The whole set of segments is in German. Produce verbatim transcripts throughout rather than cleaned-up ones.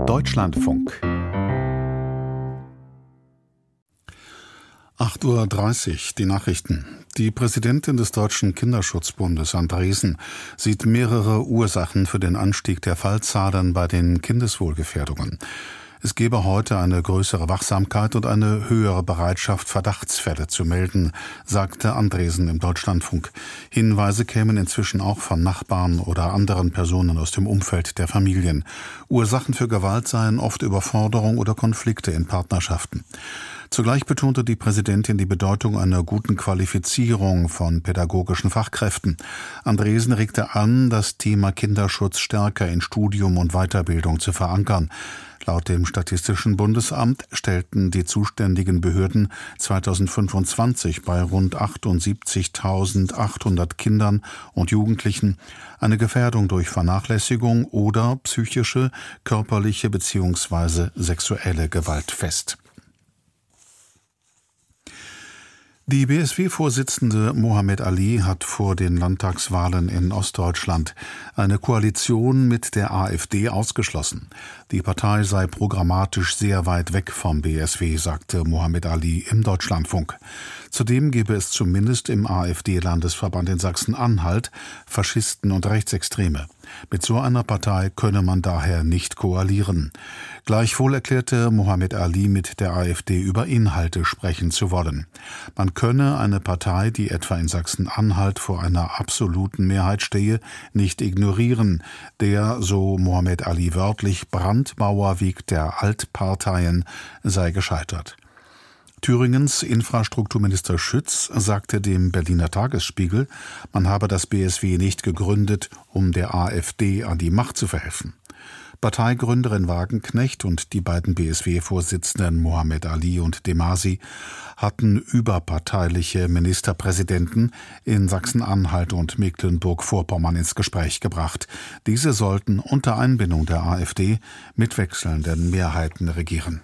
Deutschlandfunk. acht Uhr dreißig, die Nachrichten. Die Präsidentin des Deutschen Kinderschutzbundes, Andresen, sieht mehrere Ursachen für den Anstieg der Fallzahlen bei den Kindeswohlgefährdungen. Es gebe heute eine größere Wachsamkeit und eine höhere Bereitschaft, Verdachtsfälle zu melden, sagte Andresen im Deutschlandfunk. Hinweise kämen inzwischen auch von Nachbarn oder anderen Personen aus dem Umfeld der Familien. Ursachen für Gewalt seien oft Überforderung oder Konflikte in Partnerschaften. Zugleich betonte die Präsidentin die Bedeutung einer guten Qualifizierung von pädagogischen Fachkräften. Andresen regte an, das Thema Kinderschutz stärker in Studium und Weiterbildung zu verankern. Laut dem Statistischen Bundesamt stellten die zuständigen Behörden zweitausendfünfundzwanzig bei rund achtundsiebzigtausendachthundert Kindern und Jugendlichen eine Gefährdung durch Vernachlässigung oder psychische, körperliche bzw. sexuelle Gewalt fest. Die B S W-Vorsitzende Mohammed Ali hat vor den Landtagswahlen in Ostdeutschland eine Koalition mit der AfD ausgeschlossen. Die Partei sei programmatisch sehr weit weg vom B S W, sagte Mohammed Ali im Deutschlandfunk. Zudem gebe es zumindest im AfD-Landesverband in Sachsen-Anhalt Faschisten und Rechtsextreme. Mit so einer Partei könne man daher nicht koalieren. Gleichwohl erklärte Mohammed Ali, mit der AfD über Inhalte sprechen zu wollen. Man könne eine Partei, die etwa in Sachsen-Anhalt vor einer absoluten Mehrheit stehe, nicht ignorieren. Der, so Mohammed Ali wörtlich, Brandmauerweg der Altparteien sei gescheitert. Thüringens Infrastrukturminister Schütz sagte dem Berliner Tagesspiegel, man habe das B S W nicht gegründet, um der AfD an die Macht zu verhelfen. Parteigründerin Wagenknecht und die beiden B S W-Vorsitzenden Mohammed Ali und Demasi hatten überparteiliche Ministerpräsidenten in Sachsen-Anhalt und Mecklenburg-Vorpommern ins Gespräch gebracht. Diese sollten unter Einbindung der AfD mit wechselnden Mehrheiten regieren.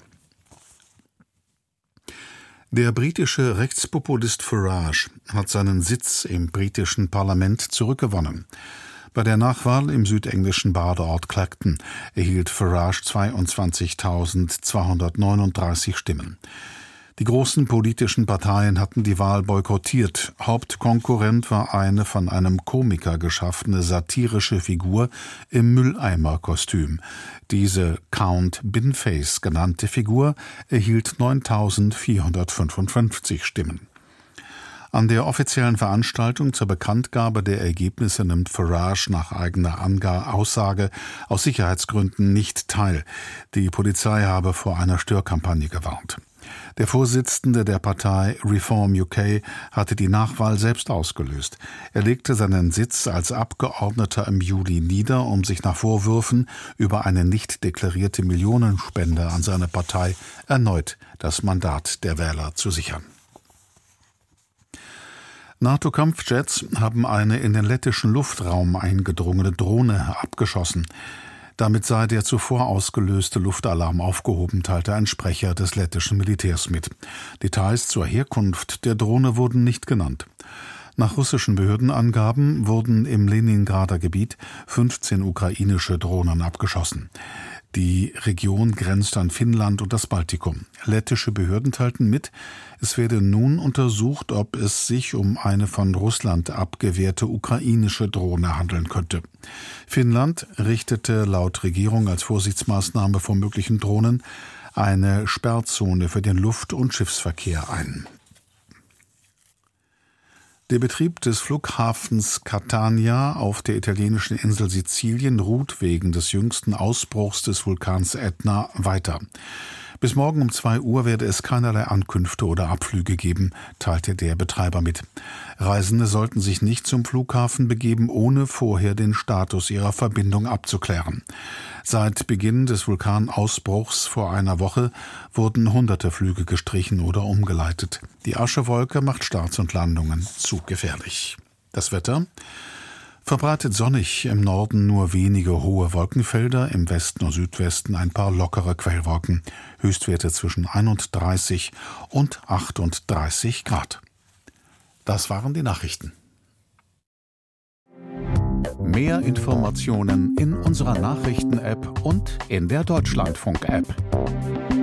Der britische Rechtspopulist Farage hat seinen Sitz im britischen Parlament zurückgewonnen. Bei der Nachwahl im südenglischen Badeort Clacton erhielt Farage zweiundzwanzigtausendzweihundertneununddreißig Stimmen. Die großen politischen Parteien hatten die Wahl boykottiert. Hauptkonkurrent war eine von einem Komiker geschaffene satirische Figur im Mülleimerkostüm. Diese Count Binface genannte Figur erhielt neuntausendvierhundertfünfundfünfzig Stimmen. An der offiziellen Veranstaltung zur Bekanntgabe der Ergebnisse nimmt Farage nach eigener Angabe Aussage aus Sicherheitsgründen nicht teil. Die Polizei habe vor einer Störkampagne gewarnt. Der Vorsitzende der Partei Reform U K hatte die Nachwahl selbst ausgelöst. Er legte seinen Sitz als Abgeordneter im Juli nieder, um sich nach Vorwürfen über eine nicht deklarierte Millionenspende an seine Partei erneut das Mandat der Wähler zu sichern. NATO-Kampfjets haben eine in den lettischen Luftraum eingedrungene Drohne abgeschossen. Damit sei der zuvor ausgelöste Luftalarm aufgehoben, teilte ein Sprecher des lettischen Militärs mit. Details zur Herkunft der Drohne wurden nicht genannt. Nach russischen Behördenangaben wurden im Leningrader Gebiet fünfzehn ukrainische Drohnen abgeschossen. Die Region grenzt an Finnland und das Baltikum. Lettische Behörden teilten mit, es werde nun untersucht, ob es sich um eine von Russland abgewehrte ukrainische Drohne handeln könnte. Finnland richtete laut Regierung als Vorsichtsmaßnahme vor möglichen Drohnen eine Sperrzone für den Luft- und Schiffsverkehr ein. Der Betrieb des Flughafens Catania auf der italienischen Insel Sizilien ruht wegen des jüngsten Ausbruchs des Vulkans Ätna weiter. Bis morgen um zwei Uhr werde es keinerlei Ankünfte oder Abflüge geben, teilte der Betreiber mit. Reisende sollten sich nicht zum Flughafen begeben, ohne vorher den Status ihrer Verbindung abzuklären. Seit Beginn des Vulkanausbruchs vor einer Woche wurden hunderte Flüge gestrichen oder umgeleitet. Die Aschewolke macht Starts und Landungen zu gefährlich. Das Wetter: verbreitet sonnig, im Norden nur wenige hohe Wolkenfelder, im Westen und Südwesten ein paar lockere Quellwolken. Höchstwerte zwischen einunddreißig und achtunddreißig Grad. Das waren die Nachrichten. Mehr Informationen in unserer Nachrichten-App und in der Deutschlandfunk-App.